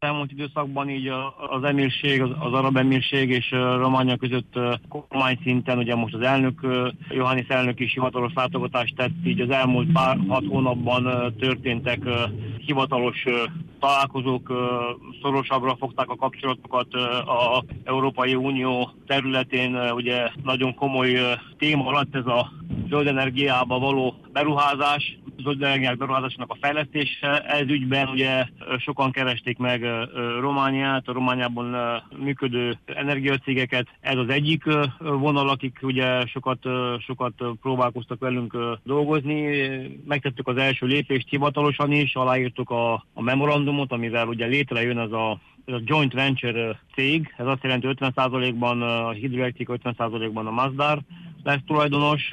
elmúlt időszakban így az emírség, az arab emírség és Románia között kormány szinten, ugye most az elnök, Iohannis elnök is hivatalos látogatást tett, így az elmúlt 6 hónapban történtek hivatalos találkozók, szorosabbra fogták a kapcsolatokat az Európai Unió területén, ugye nagyon komoly téma lett ez a zöld energiába való beruházás, zöld energiák beruházásának a fejlesztése. Ez ügyben ugye sokan keresték meg Romániát, a Romániában működő energiacégeket. Ez az egyik vonal, akik ugye sokat próbálkoztak velünk dolgozni. Megtettük az első lépést hivatalosan is, aláírtuk a memorandumot, amivel ugye létrejön ez a joint venture cég. Ez azt jelenti 50%-ban a Hidroelectrica, 50%-ban a Masdar lesz tulajdonos.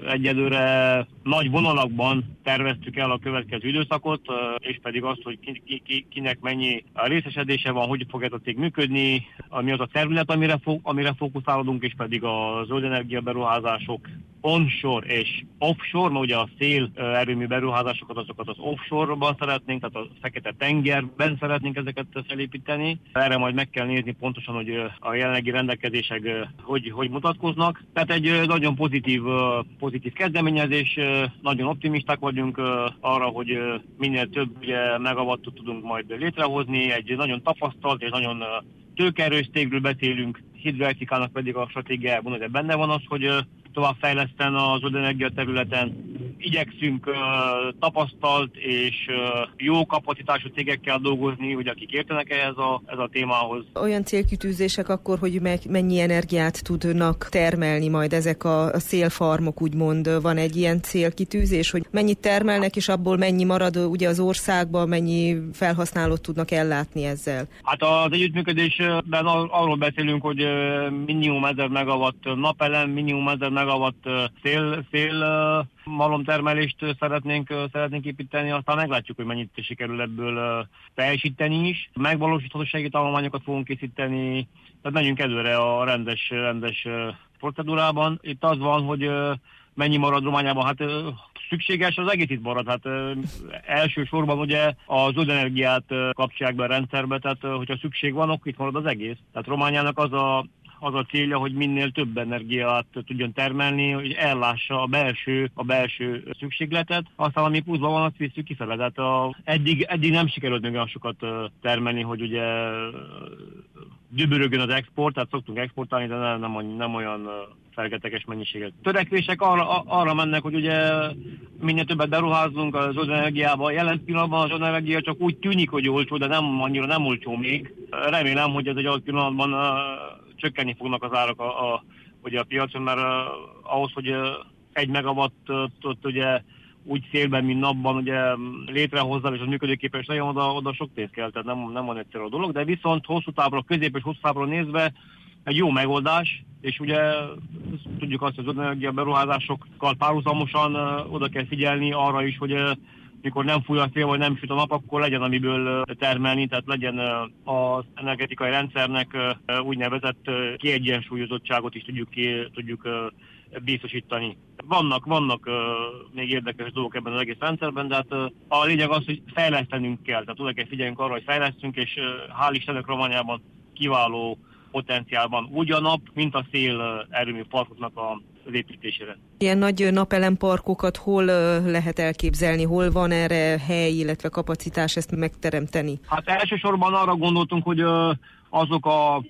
Egyelőre nagy vonalakban terveztük el a következő időszakot, és pedig azt, hogy kinek mennyi részesedése van, hogy fog ez a cég működni, mi az a terület, amire fókuszálódunk, és pedig a zöld energia beruházások onshore és offshore, mert ugye a szél erőmű beruházásokat, azokat az offshore-ban szeretnénk, tehát a Fekete-tengerben szeretnénk ezeket felépíteni. Erre majd meg kell nézni pontosan, hogy a jelenlegi rendelkezések hogy mutatkoznak. Tehát egy nagyon pozitív kezdeményezés, nagyon optimisták vagyunk arra, hogy minél több megawattot tudunk majd létrehozni. Egy nagyon tapasztalt és nagyon tőkeerős cégről beszélünk, Hidroelectricának pedig a stratégiában ugye benne van az, hogy továbbfejleszten az zöld energia területen. Igyekszünk tapasztalt és jó kapacitású cégekkel dolgozni, hogy akik értenek ez a témához. Olyan célkitűzések akkor, hogy mennyi energiát tudnak termelni majd ezek a szélfarmok, úgymond van egy ilyen célkitűzés, hogy mennyit termelnek, és abból mennyi marad ugye az országban, mennyi felhasználót tudnak ellátni ezzel? Hát az együttműködésben arról beszélünk, hogy minimum 1000 megawatt napelem, minimum 1000 megawatt szél malomtermelést szeretnénk építeni, aztán meglátjuk, hogy mennyit sikerül ebből teljesíteni is. Megvalósíthatósági tanulmányokat fogunk készíteni, tehát menjünk előre a rendes procedúrában. Itt az van, hogy mennyi marad Romániában, hát szükséges, az egész itt marad. Hát elsősorban ugye a zöld energiát kapcsolják be a rendszerbe, tehát hogyha szükség van, akkor itt marad az egész. Tehát Romániának az a célja, hogy minél több energiát tudjon termelni, hogy ellássa a belső szükségletet. Aztán ami pluszban van, azt visszük kifele. Tehát eddig nem sikerült még olyan sokat termelni, hogy ugye dübörögjön az export, tehát szoktunk exportálni, de nem olyan felgeteges mennyiséget. Törekvések arra mennek, hogy ugye minél többet beruházzunk az zöld energiába. Jelen pillanatban az zöld energia csak úgy tűnik, hogy olcsó, de annyira nem olcsó még. Remélem, hogy ez egy adott pillanatban csökkenni fognak az árak ugye a piacon, mert ahhoz, hogy 1 megawattot ugye úgy szélben, mint napban ugye létrehozzál, és az működőképes legyen, oda sok pénz kell, tehát nem van egyszerű a dolog, de viszont hosszú távra, közép és hosszú távra nézve egy jó megoldás, és ugye tudjuk azt, hogy az energia beruházásokkal párhuzamosan oda kell figyelni arra is, hogy mikor nem fúj a szél, vagy nem süt a nap, akkor legyen amiből termelni, tehát legyen az energetikai rendszernek úgynevezett kiegyensúlyozottságot is tudjuk biztosítani. Vannak még érdekes dolgok ebben az egész rendszerben, de hát a lényeg az, hogy fejlesztenünk kell, tehát oda kell figyeljünk arra, hogy fejlesztünk, és hál' Istennek Romániában kiváló potenciál van úgy a nap, mint a szél erőmű parkoknak az építésére. Ilyen nagy napelemparkokat hol lehet elképzelni, hol van erre hely, illetve kapacitás ezt megteremteni? Hát elsősorban arra gondoltunk, hogy azok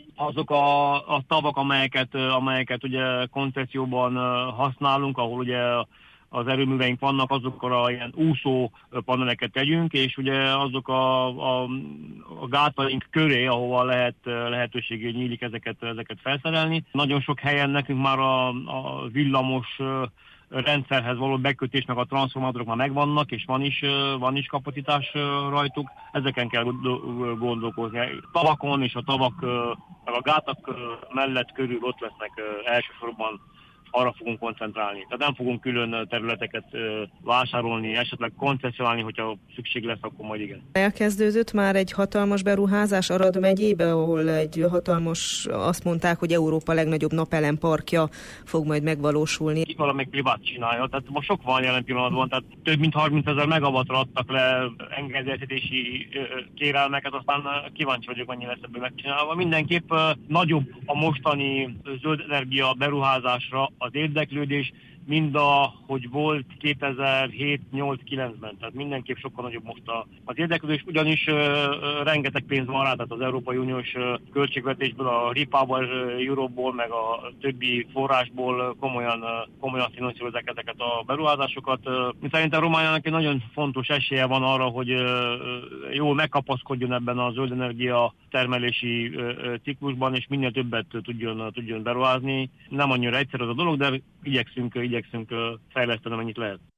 a tavak, amelyeket ugye koncesszióban használunk, ahol ugye az erőműveink vannak, azokra ilyen úszó paneleket tegyünk, és ugye azok a gátaink köré, ahova lehetőség nyílik ezeket felszerelni. Nagyon sok helyen nekünk már a villamos rendszerhez való bekötés, meg a transformátorok már megvannak, és van is kapacitás rajtuk. Ezeken kell gondolkozni. Tavakon és a tavak, meg a gátak mellett körül ott lesznek elsősorban arra fogunk koncentrálni. Tehát nem fogunk külön területeket vásárolni, esetleg koncesszionálni, hogyha szükség lesz, akkor majd igen. Elkezdődött már egy hatalmas beruházás Arad megyébe, ahol egy hatalmas, azt mondták, hogy Európa legnagyobb napelemparkja fog majd megvalósulni. Itt valamelyik privát csinálja, tehát most sok van jelen pillanatban, tehát több mint 30 000 megawattra adtak le engedélyeztetési kérelmeket, aztán kíváncsi vagyok, mennyi lesz ebből megcsinálva. Mindenképp nagyobb a mostani zöld energia beruházásra az érdeklődés, mind ahogy volt 2007-8-9-ben, tehát mindenképp sokkal nagyobb most az érdeklődés, ugyanis rengeteg pénz van rá, tehát az Európai Uniós költségvetésből, a REPower Europe-ból, meg a többi forrásból komolyan finanszírozzák ezeket a beruházásokat. Szerintem Romániának egy nagyon fontos esélye van arra, hogy jól megkapaszkodjon ebben a zöld energia termelési ciklusban, és minél többet tudjon beruházni. Nem annyira egyszerű az a dolog, de igyekszünk fejleszteni, amennyit lehet.